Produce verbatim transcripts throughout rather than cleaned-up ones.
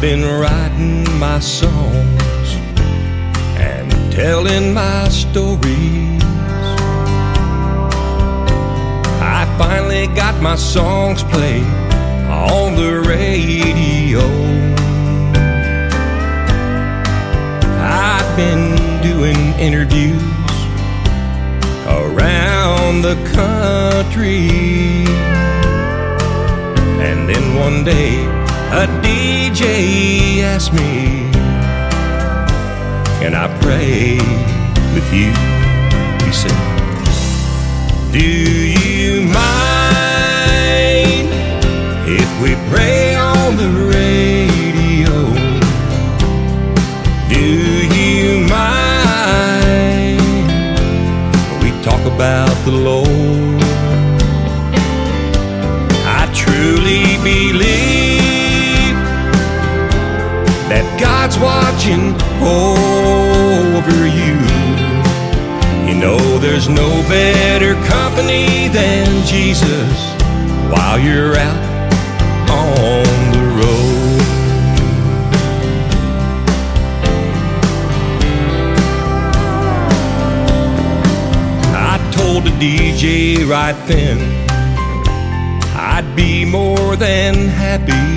been writing my songs and telling my stories. I finally got my songs played on the radio. I've been doing interviews around the country, and then one day a D J asked me, can I pray with you? He said, do you mind if we pray on the radio? Do you mind we talk about the Lord? I truly believe that God's watching over you. You know there's no better company than Jesus while you're out on the road. I told the D J right then I'd be more than happy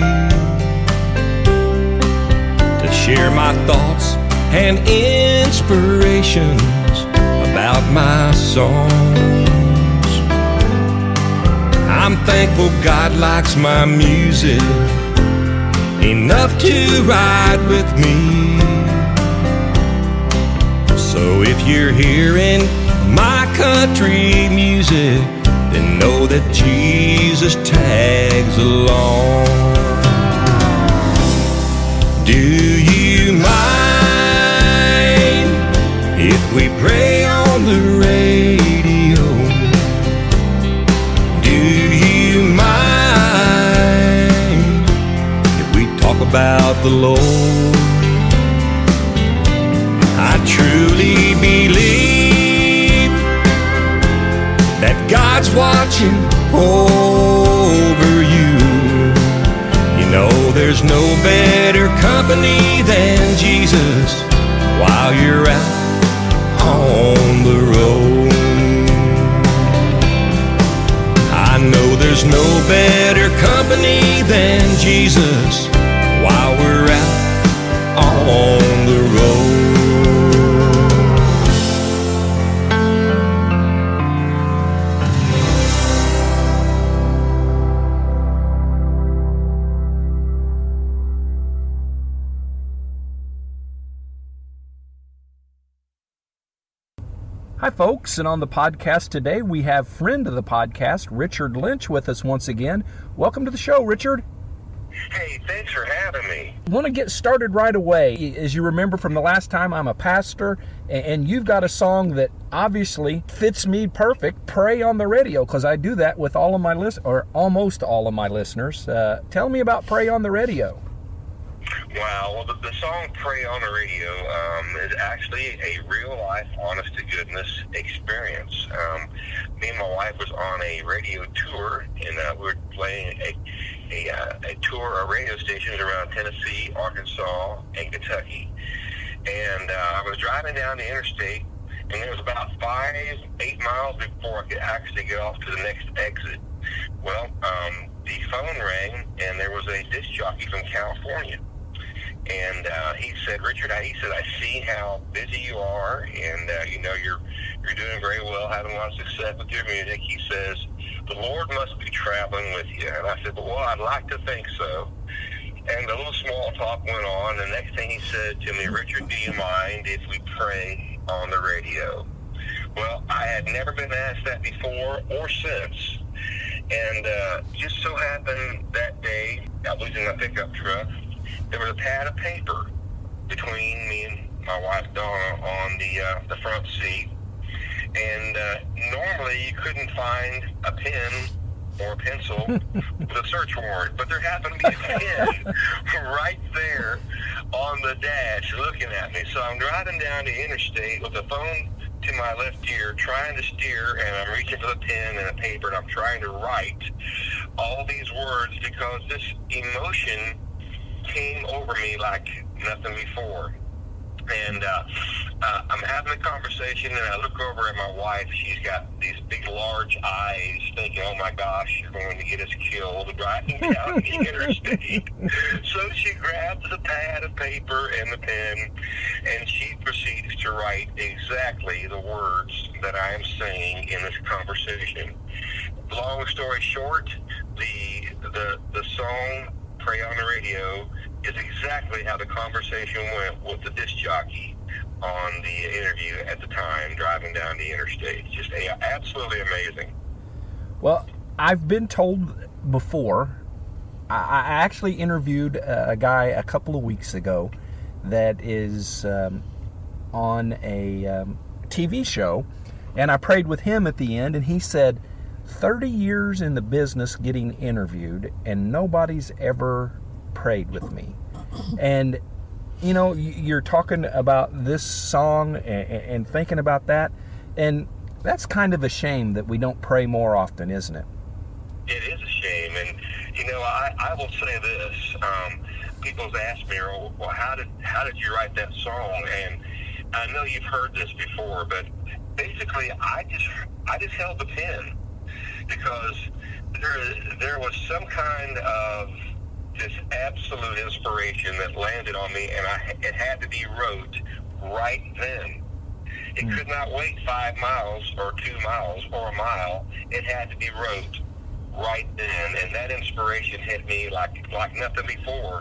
to share my thoughts and inspirations about my songs. I'm thankful God likes my music enough to ride with me. So if you're hearing my country music, then know that Jesus tags along. Do you mind if we pray on the radio? Do you mind if we talk about the Lord? I truly believe that God's watching over you. You know there's no better company than Jesus while you're out on the road. I know there's no better company than Jesus while we're out on the road. Hi, folks, and on the podcast today, we have friend of the podcast, Richard Lynch, with us once again. Welcome to the show, Richard. Hey, thanks for having me. I want to get started right away. As you remember from the last time, I'm a pastor, and you've got a song that obviously fits me perfect, Pray on the Radio, because I do that with all of my list or almost all of my listeners. Uh, tell me about Pray on the Radio. Wow, well, the, the song Pray on the Radio um, is actually a real-life, honest-to-goodness experience. Um, me and my wife was on a radio tour, and uh, we were playing a a, uh, a tour of radio stations around Tennessee, Arkansas, and Kentucky. And uh, I was driving down the interstate, and it was about five, eight miles before I could actually get off to the next exit. Well, um, the phone rang, and there was a disc jockey from California. And uh, he said, Richard, he said, I see how busy you are, and uh, you know you're you're doing very well, having a lot of success with your music. He says, the Lord must be traveling with you. And I said, well, I'd like to think so. And a little small talk went on. The next thing he said to me, Richard, do you mind if we pray on the radio? Well, I had never been asked that before or since. And uh, just so happened that day, I was in my pickup truck. There was a pad of paper between me and my wife Donna on the uh, the front seat, and uh, normally you couldn't find a pen or a pencil with a search warrant, but there happened to be a pen right there on the dash looking at me. So I'm driving down the interstate with the phone to my left ear, trying to steer, and I'm reaching for the pen and a paper, and I'm trying to write all these words because this emotion came over me like nothing before. And uh, uh, I'm having a conversation, and I look over at my wife. She's got these big, large eyes, thinking, "Oh my gosh, you're going to get us killed driving down the interstate." So she grabs the pad of paper and the pen, and she proceeds to write exactly the words that I am saying in this conversation. Long story short, the the the song "Pray on the Radio" is exactly how the conversation went with the disc jockey on the interview at the time, driving down the interstate. Just a, absolutely amazing. Well, I've been told before, I, I actually interviewed a guy a couple of weeks ago that is um, on a um, T V show, and I prayed with him at the end, and he said, thirty years in the business getting interviewed, and nobody's ever prayed with me. And you know, you're talking about this song and, and thinking about that, and that's kind of a shame that we don't pray more often, isn't it? It is a shame. And you know, I, I will say this, um, people's asked me, well, how did how did you write that song? And I know you've heard this before, but basically I just I just held the pen, because there there was some kind of this absolute inspiration that landed on me, and I, it had to be wrote right then. It mm. could not wait five miles or two miles or a mile. It had to be wrote right then, and that inspiration hit me like like nothing before.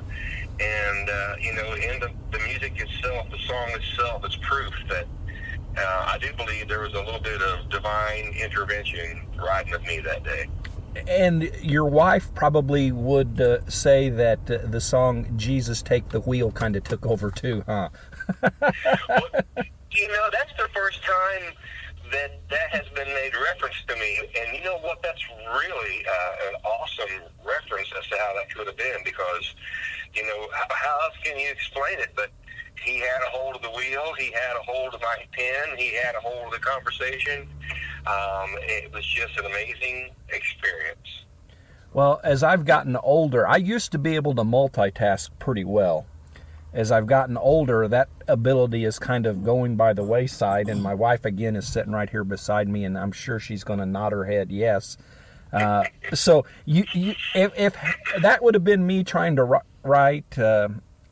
And uh, you know, in the, the music itself, the song itself, is proof that uh, I do believe there was a little bit of divine intervention riding with me that day. And your wife probably would uh, say that uh, the song "Jesus Take the Wheel" kind of took over too, huh? Well, you know, that's the first time that that has been made reference to me. And you know what? That's really uh, an awesome reference as to how that could have been, because, you know, how, how else can you explain it? But he had a hold of the wheel. He had a hold of my pen. He had a hold of the conversation. Um, it was just an amazing experience. Well, as I've gotten older, I used to be able to multitask pretty well. As I've gotten older, that ability is kind of going by the wayside, and my wife, again, is sitting right here beside me, and I'm sure she's going to nod her head yes. Uh, so you, you, if, if that would have been me trying to write, uh,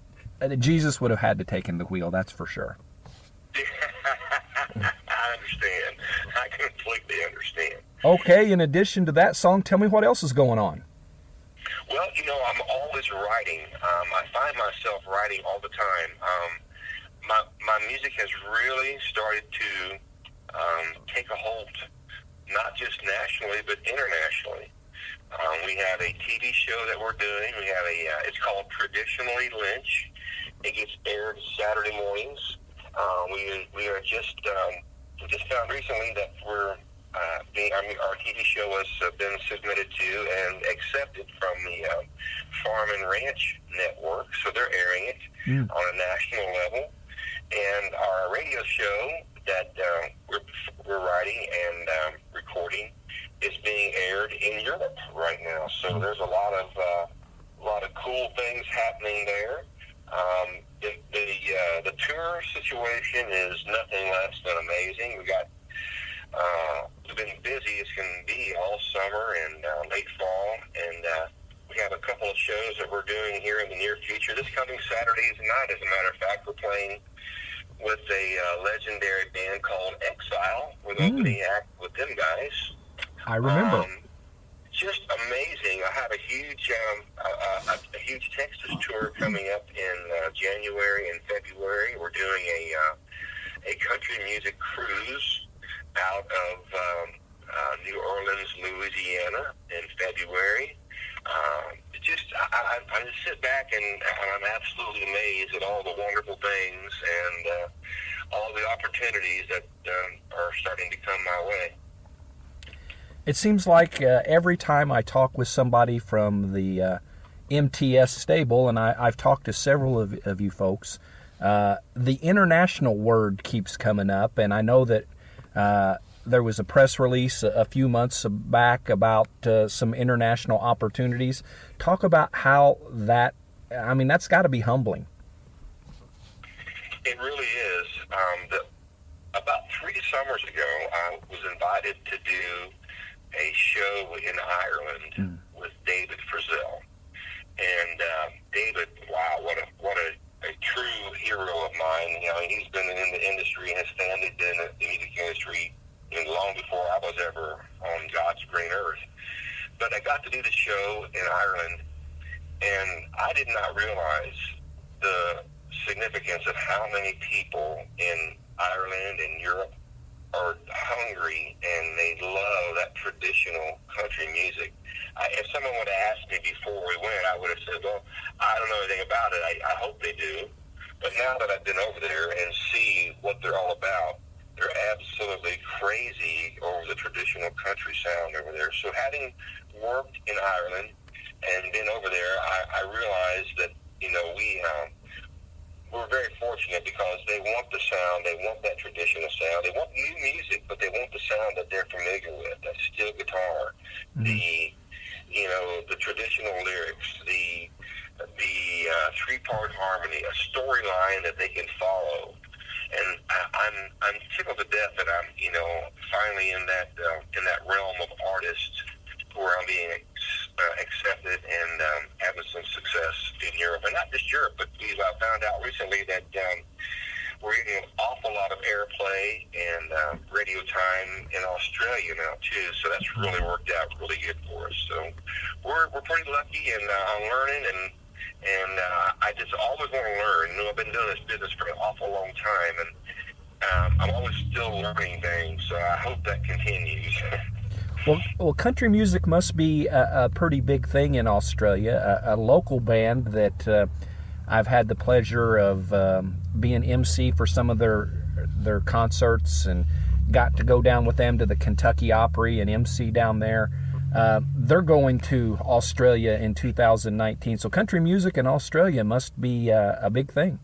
Jesus would have had to take in the wheel, that's for sure. I understand. I completely understand. Okay, in addition to that song, tell me what else is going on. Well, you know, I'm always writing. Um, I find myself writing all the time. Um, my my music has really started to um, take a hold, not just nationally, but internationally. Um, we have a T V show that we're doing. We have a, uh, it's called Traditionally Lynch. It gets aired Saturday mornings. Uh, we we are just um, we just found recently that we're uh, being, I mean, our T V show has uh, been submitted to and accepted from the uh, Farm and Ranch Network, so they're airing it mm. on a national level. And our radio show that uh, we're we're writing and um, recording is being aired in Europe right now. So there's a lot of uh, a lot of cool things happening there. Um, the the, uh, the tour situation is nothing less than amazing. We got uh, we've been busy as can be all summer and uh, late fall, and uh, we have a couple of shows that we're doing here in the near future. This coming Saturday's night, as a matter of fact, we're playing with a uh, legendary band called Exile. We're the mm. opening act with them guys. I remember. Um, just amazing. I have a huge, um, a, a, a huge Texas tour coming up in uh, January and February. We're doing a uh, a country music cruise out of um, uh, New Orleans, Louisiana, in February. Um, just, I, I, I just sit back and, and I'm absolutely amazed at all the wonderful things and uh, all the opportunities that um, are starting to come my way. It seems like uh, every time I talk with somebody from the uh, M T S stable, and I, I've talked to several of, of you folks, uh, the international word keeps coming up, and I know that uh, there was a press release a, a few months back about uh, some international opportunities. Talk about how that I mean, that's got to be humbling. It really is. Um, the, about three summers ago, I was invited to do a show in Ireland mm. with David Frizzell. And uh, David, wow, what a what a, a true hero of mine. You know, he's been in the industry and has founded in the, the music industry you know, long before I was ever on God's green earth. But I got to do the show in Ireland, and I did not realize the significance of how many people in Ireland and Europe are hungry and they love that traditional country music. I, if someone would have asked me before we went, I would have said, well, I don't know anything about it. I, I hope they do. But now that I've been over there and see what they're all about, they're absolutely crazy over the traditional country sound over there. So having worked in Ireland and been over there, I, I realized that, you know, we... Um, We're very fortunate because they want the sound, they want that traditional sound, they want new music, but they want the sound that they're familiar with, that steel guitar, mm-hmm. the, you know, the traditional lyrics, the the uh, three-part harmony, a storyline that they can follow. And I, I'm I'm tickled to death that I'm, you know, finally in that uh, in that realm of artists where I'm being uh, accepted and um, having some success in Europe. And not just Europe, but we I found out recently that um, we're getting an awful lot of airplay and uh, radio time in Australia now, too. So that's really worked out really good for us. So we're we're pretty lucky, and uh, I'm learning, and, and uh, I just always want to learn. You know, I've been doing this business for an awful long time, and um, I'm always still learning things. So I hope that continues. Well, well, country music must be a, a pretty big thing in Australia. A, a local band that uh, I've had the pleasure of um, being M C for some of their their concerts and got to go down with them to the Kentucky Opry and M C down there. Uh, they're going to Australia in two thousand nineteen. So country music in Australia must be uh, a big thing.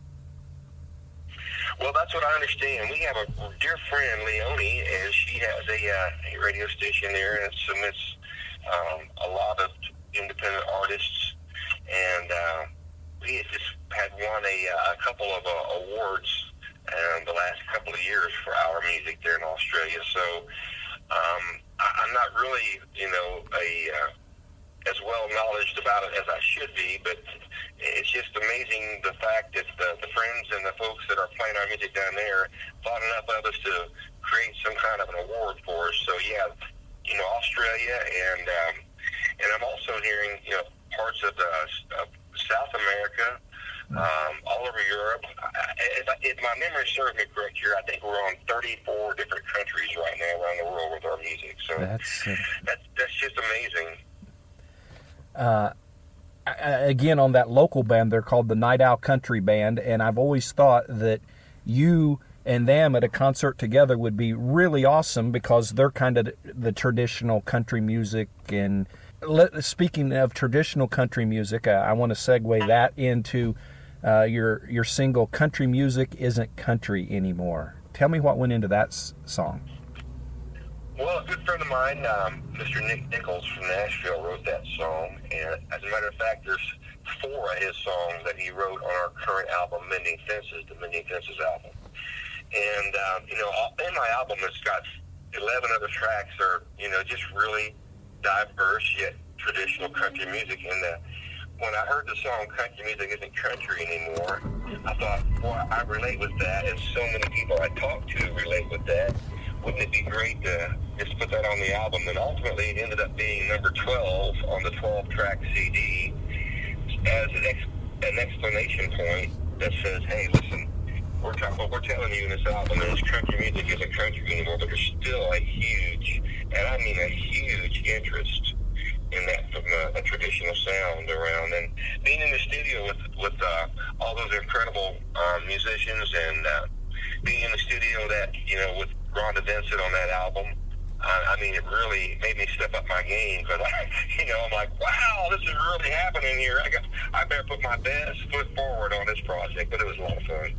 Well, that's what I understand. We have a dear friend, Leonie, and she has a, uh, a radio station there and submits um, a lot of independent artists. And uh, we had just had won a, a couple of uh, awards um, the last couple of years for our music there in Australia. So um, I, I'm not really, you know, a uh, as well knowledge about it as I should be, but it's just amazing the fact that the, the friends and the folks that are playing our music down there thought enough of us to create some kind of an award for us. So yeah, you know, Australia, and um, and I'm also hearing, you know, parts of the of South America, um, all over Europe. If, if my memory serves me correct here, I think we're on thirty-four different countries right now around the world with our music. So that's uh, that's, that's just amazing. Uh, again, on that local band, they're called the Night Owl Country Band, and I've always thought that you and them at a concert together would be really awesome because they're kind of the traditional country music. And let, speaking of traditional country music, I, I want to segue that into uh, your your single, Country Music Isn't Country Anymore. Tell me what went into that s- song. Well, a good friend of mine, um, Mister Nick Nichols from Nashville, wrote that song, and as a matter of fact, there's four of his songs that he wrote on our current album, Mending Fences, the Mending Fences album. And, um, you know, in my album, it's got eleven other tracks that are, you know, just really diverse yet traditional country music. And uh, when I heard the song Country Music Isn't Country Anymore, I thought, boy, I relate with that, and so many people I talk to relate with that. Wouldn't it be great to just put that on the album? And ultimately, it ended up being number twelve on the twelve-track C D as an, ex- an explanation point that says, hey, listen, we're t- what we're telling you in this album is country music isn't country anymore, but there's still a huge, and I mean a huge interest in that from uh, a traditional sound around. And being in the studio with, with uh, all those incredible uh, musicians, and uh, being in the studio that, you know, with Rhonda Vincent on that album, I, I mean, it really made me step up my game, because I, you know, I'm like, wow, this is really happening here. I got, I better put my best foot forward on this project. But it was a lot of fun.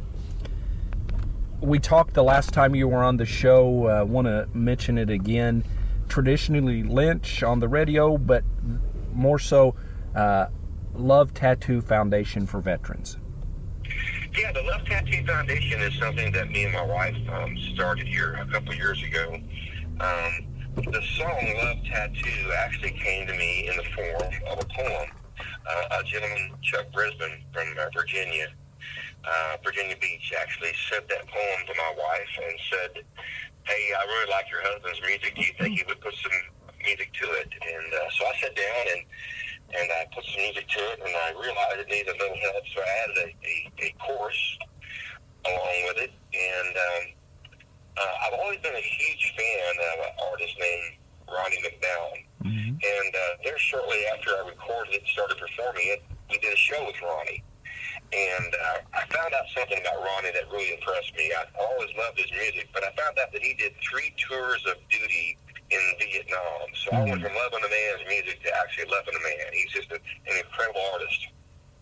We talked the last time you were on the show. I uh, want to mention it again. Traditionally Lynch on the radio, but more so uh, Love Tattoo Foundation for Veterans? Yeah, the Love Tattoo Foundation is something that me and my wife um, started here a couple years ago. Um, the song Love Tattoo actually came to me in the form of a poem. Uh, a gentleman, Chuck Brisbane from uh, Virginia, uh, Virginia Beach, actually sent that poem to my wife and said, hey, I really like your husband's music. Do you think he would put some music to it? And uh, so I sat down and and I put some music to it, and I realized it needed a little help, so I added a, a, a chorus along with it. And um, uh, I've always been a huge fan of an artist named Ronnie McDowell. Mm-hmm. And uh, there shortly after I recorded it and started performing it, we did a show with Ronnie. And uh, I found out something about Ronnie that really impressed me. I always loved his music, but I found out that he did three tours of duty in Vietnam. So mm-hmm. I went from loving the man's music to actually loving the man. He's just a, an incredible artist.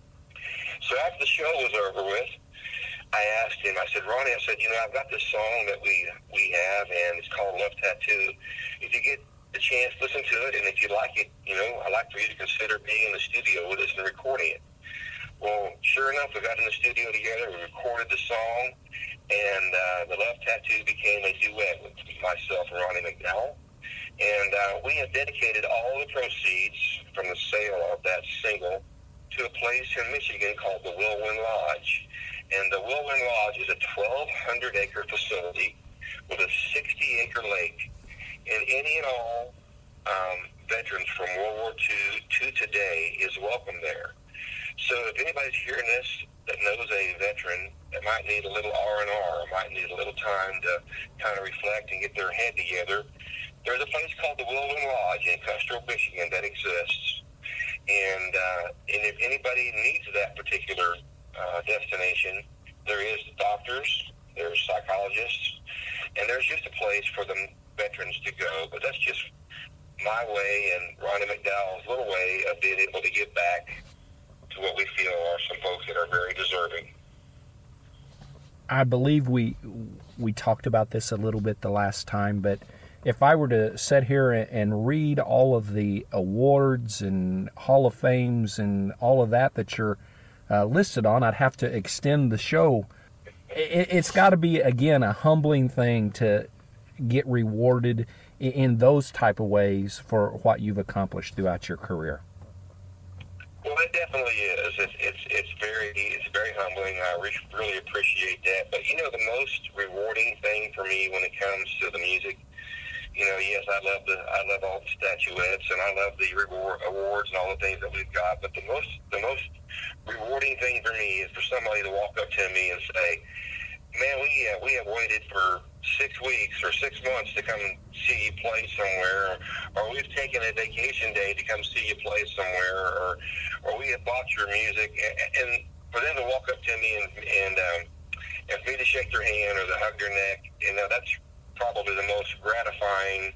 So after the show was over with, I asked him, I said, Ronnie, I said, you know, I've got this song that we, we have, and it's called Love Tattoo. If you get the chance, listen to it, and if you like it, you know, I'd like for you to consider being in the studio with us and recording it. Well, sure enough, we got in the studio together, we recorded the song, and uh, the Love Tattoo became a duet with myself and Ronnie McDowell. And uh, we have dedicated all the proceeds from the sale of that single to a place in Michigan called the Whirlwind Lodge. And the Whirlwind Lodge is a twelve hundred acre facility with a sixty acre lake. And any and all um, veterans from World War Two to today is welcome there. So if anybody's hearing this that knows a veteran that might need a little R and R, or might need a little time to kind of reflect and get their head together, there's a place called the Whirlwind Lodge in Custer, Michigan that exists. And, uh, and if anybody needs that particular uh, destination, there is doctors, there's psychologists, and there's just a place for the veterans to go. But that's just my way and Ronnie McDowell's little way of being able to give back to what we feel are some folks that are very deserving. I believe we we talked about this a little bit the last time, but if I were to sit here and read all of the awards and Hall of Fames and all of that that you're uh, listed on, I'd have to extend the show. It, it's got to be, again, a humbling thing to get rewarded in those type of ways for what you've accomplished throughout your career. Well, it definitely is. It's it's it's very it's very humbling. I re- really appreciate that. But you know, the most rewarding thing for me when it comes to the music, you know, yes, I love the I love all the statuettes and I love the reward awards and all the things that we've got. But the most the most rewarding thing for me is for somebody to walk up to me and say, "Man, we uh, we have waited for six weeks or six months to come see you play somewhere, or, or we've taken a vacation day to come see you play somewhere, or or we have bought your music," and, and for them to walk up to me and and, um, and for me to shake their hand or to hug their neck, you know, that's probably the most gratifying.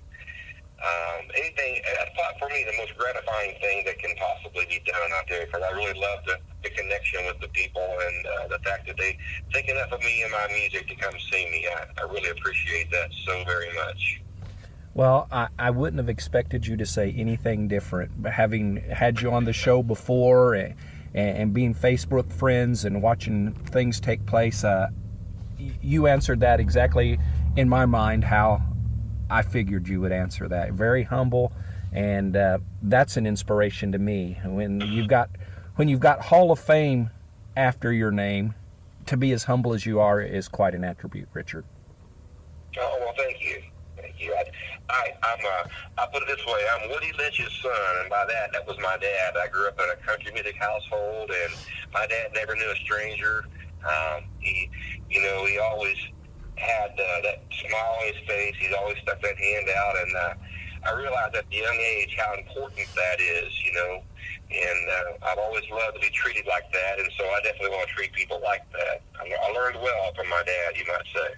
Um, anything for me, the most gratifying thing that can possibly be done out there, because I really love the, the connection with the people and uh, the fact that they think enough of me and my music to come see me. I, I really appreciate that so very much. Well, I, I wouldn't have expected you to say anything different, but having had you on the show before and, and being Facebook friends and watching things take place, uh, you answered that exactly in my mind how I figured you would answer that. Very humble, and uh, that's an inspiration to me. When you've got when you've got Hall of Fame after your name, to be as humble as you are is quite an attribute, Richard. Oh, well, thank you. Thank you. I, I, I'm, uh, I put it this way, I'm Woody Lynch's son, and by that, that was my dad. I grew up in a country music household, and my dad never knew a stranger. Um, he, you know, he always had uh, that smile on his face. He's always stuck that hand out, and uh, I realized at a young age how important that is, you know, and uh, I've always loved to be treated like that, and so I definitely want to treat people like that. I, I learned well from my dad, you might say.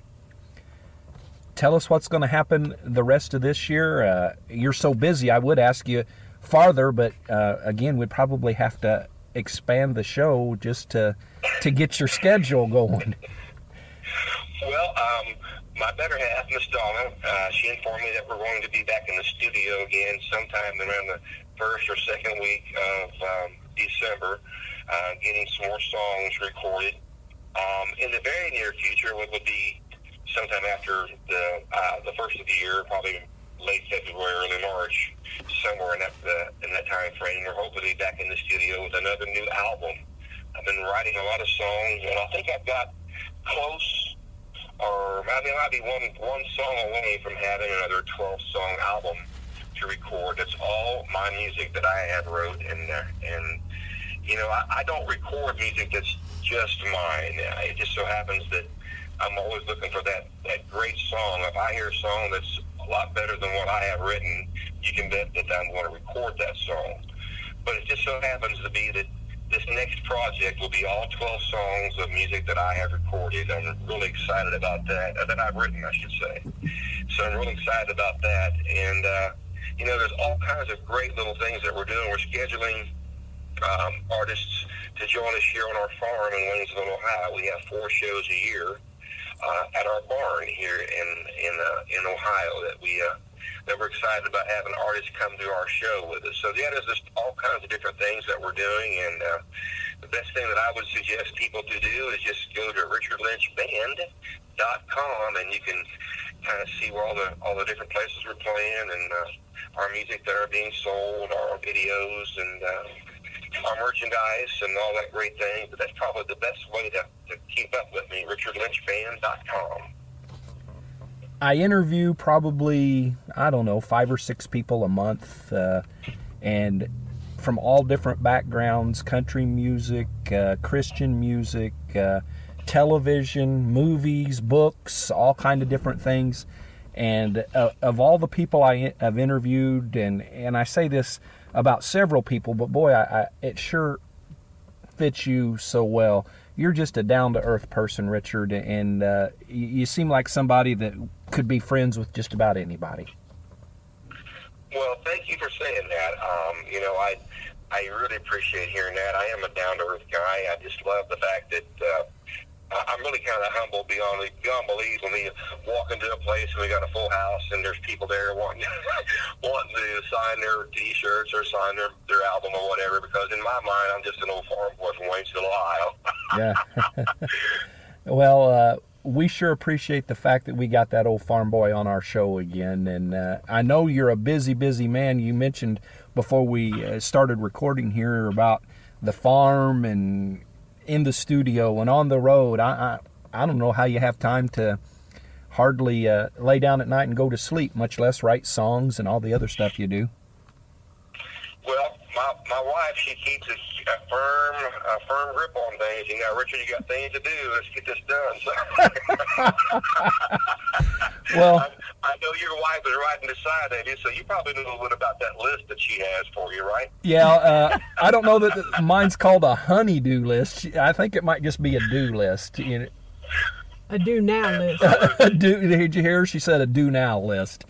Tell us what's going to happen the rest of this year. Uh, you're so busy, I would ask you farther, but uh, again, we'd probably have to expand the show just to to get your schedule going. Well, um, my better half, Miss Donna, uh, she informed me that we're going to be back in the studio again sometime around the first or second week of um, December, uh, getting some more songs recorded. Um, in the very near future, what would be sometime after the uh, the first of the year, probably late February, early March, somewhere in that uh, in that time frame, we're hoping to be back in the studio with another new album. I've been writing a lot of songs, and I think I've got close, or I mean, I might be one one song away from having another twelve song album to record. That's all my music that I have wrote, and uh, and you know, I, I don't record music that's just mine. It just so happens that I'm always looking for that, that great song. If I hear a song that's a lot better than what I have written, you can bet that I'm going to record that song. But it just so happens to be that this next project will be all twelve songs of music that I have recorded. I'm really excited about that, uh, that I've written, I should say. So I'm really excited about that. And, uh, you know, there's all kinds of great little things that we're doing. We're scheduling um, artists to join us here on our farm in Waynesville, Ohio. We have four shows a year uh, at our barn here in in uh, in Ohio that we uh, that we're excited about having artists come to our show with us. So yeah, there's just all kinds of different things that we're doing, and uh, the best thing that I would suggest people to do is just go to richard lynch band dot com, and you can kind of see where all the all the different places we're playing, and uh, our music that are being sold, our videos, and uh, our merchandise and all that great thing. But that's probably the best way to, to keep up with me, richard lynch band dot com. I interview probably, I don't know, five or six people a month, uh, and from all different backgrounds, country music, uh, Christian music, uh, television, movies, books, all kind of different things. And uh, of all the people I have interviewed, and, and I say this about several people, but boy, I, I, it sure fits you so well. You're just a down-to-earth person, Richard, and uh, you, you seem like somebody that could be friends with just about anybody. Well, thank you for saying that. Um, you know, I I really appreciate hearing that. I am a down-to-earth guy. I just love the fact that uh, I'm really kind of humble beyond beyond belief when we walk into a place and we got a full house and there's people there wanting wanting to sign their T-shirts or sign their, their album or whatever. Because in my mind, I'm just an old farm boy from Waynesville, Ohio. Yeah. Well, uh, we sure appreciate the fact that we got that old farm boy on our show again. And uh, I know you're a busy, busy man. You mentioned before we uh, started recording here about the farm and in the studio and on the road. I, I I don't know how you have time to hardly uh, lay down at night and go to sleep, much less write songs and all the other stuff you do. Well, my my wife, she keeps a, a firm a firm grip on things. You know, Richard, you got things to do. Let's get this done. So, well, I, I know your wife is riding beside of you, so you probably know a little bit about that list that she has for you, right? Yeah, uh, I don't know that mine's called a honey-do list. I think it might just be a do list. You know. A do now list. a do, did you hear her? She said a do now list.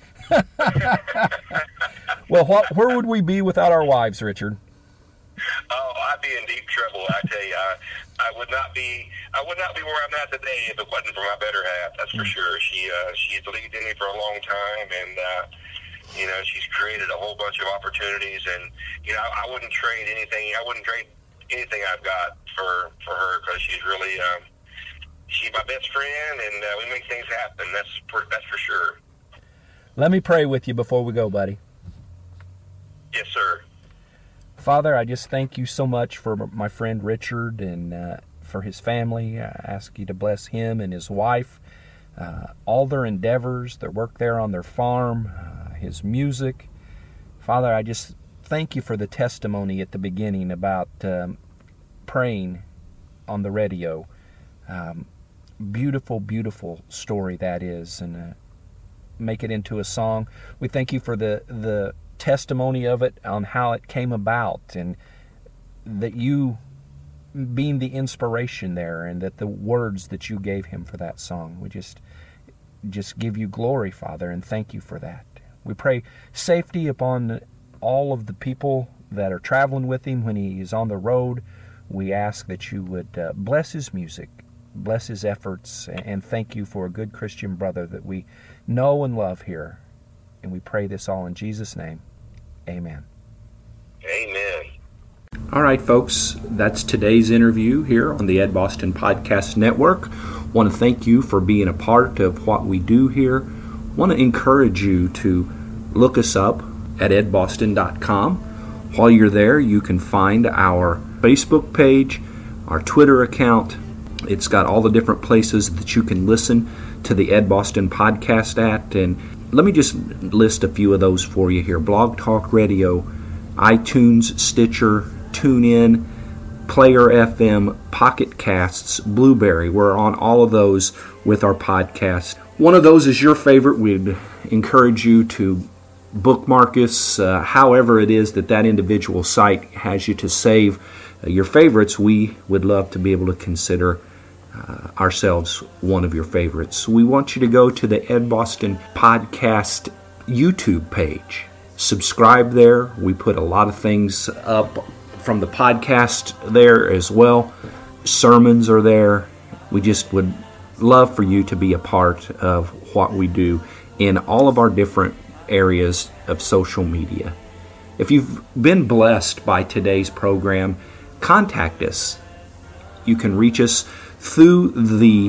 Well, what, where would we be without our wives, Richard? Oh, I'd be in deep trouble. I tell you, I, I would not be. I would not be where I'm at today if it wasn't for my better half. That's for sure. She uh, she's leading me for a long time, and uh, you know, she's created a whole bunch of opportunities. And you know, I wouldn't trade anything. I wouldn't trade anything I've got for for her, because she's really um, she's my best friend, and uh, we make things happen. That's for, that's for sure. Let me pray with you before we go, buddy. Yes, sir. Father, I just thank you so much for my friend Richard and uh, for his family. I ask you to bless him and his wife, uh, all their endeavors, their work there on their farm, uh, his music. Father, I just thank you for the testimony at the beginning about um, praying on the radio. Um, beautiful, beautiful story that is, and uh, make it into a song. We thank you for the the testimony of it, on how it came about, and that you being the inspiration there, and that the words that you gave him for that song. We just just give you glory, Father, and thank you for that. We pray safety upon all of the people that are traveling with him when he is on the road. We ask that you would uh, bless his music, bless his efforts, and thank you for a good Christian brother that we know and love here. And we pray this all in Jesus' name. Amen. Amen. All right, folks, that's today's interview here on the Ed Boston Podcast Network. Want to thank you for being a part of what we do here. Want to encourage you to look us up at ed boston dot com. While you're there, you can find our Facebook page, our Twitter account. It's got all the different places that you can listen to the Ed Boston Podcast at. And let me just list a few of those for you here. Blog Talk Radio, iTunes, Stitcher, TuneIn, Player F M, Pocket Casts, Blueberry. We're on all of those with our podcast. One of those is your favorite. We'd encourage you to bookmark us, uh, however it is that that individual site has you to save uh, your favorites. We would love to be able to consider uh, ourselves one of your favorites. We want you to go to the Ed Boston Podcast YouTube page. Subscribe there. We put a lot of things up from the podcast there as well. Sermons are there. We just would love for you to be a part of what we do in all of our different areas of social media. If you've been blessed by today's program, contact us. You can reach us through the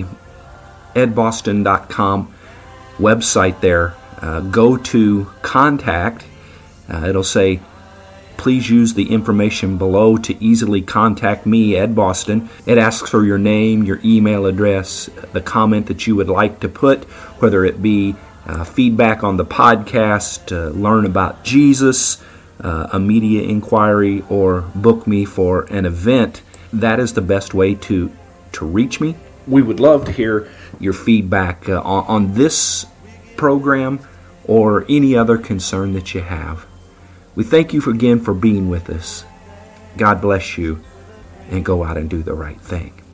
ed boston dot com website there. Uh, go to contact. Uh, it'll say, please use the information below to easily contact me, Ed Boston. It asks for your name, your email address, the comment that you would like to put, whether it be uh, feedback on the podcast, uh, learn about Jesus, uh, a media inquiry, or book me for an event. That is the best way to, to reach me. We would love to hear your feedback uh, on, on this program or any other concern that you have. We thank you again for being with us. God bless you, and go out and do the right thing.